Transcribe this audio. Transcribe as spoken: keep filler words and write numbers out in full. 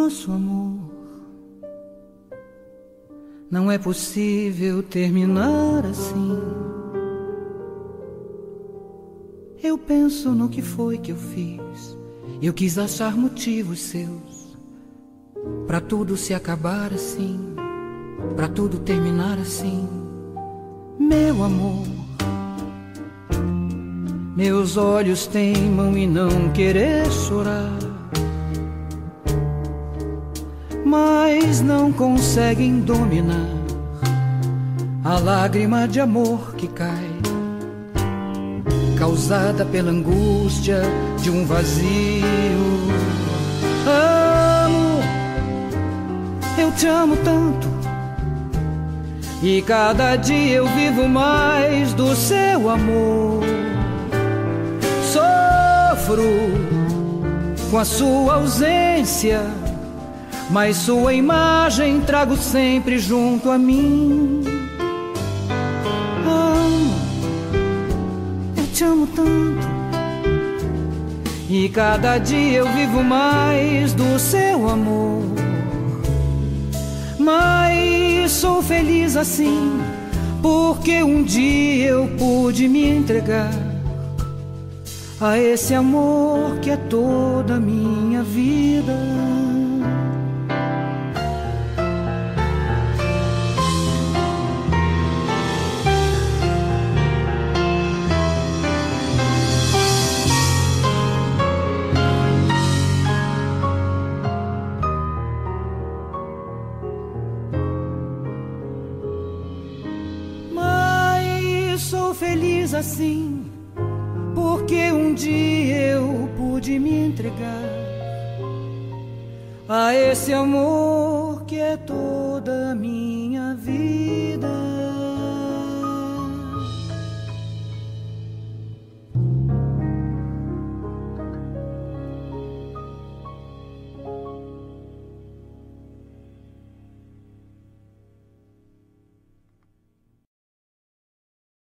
nosso amor. Não é possível terminar assim. Eu penso no que foi que eu fiz. Eu quis achar motivos seus pra tudo se acabar assim, pra tudo terminar assim. Meu amor, meus olhos teimam em não querer chorar, mas não conseguem dominar a lágrima de amor que cai, causada pela angústia de um vazio. Amo, eu te amo tanto, e cada dia eu vivo mais do seu amor. Sofro com a sua ausência, mas sua imagem trago sempre junto a mim. Amo, eu te amo tanto, e cada dia eu vivo mais do seu amor. Mas sou feliz assim, porque um dia eu pude me entregar a esse amor que é toda a minha vida. Feliz assim, porque um dia eu pude me entregar a esse amor que é toda a minha vida.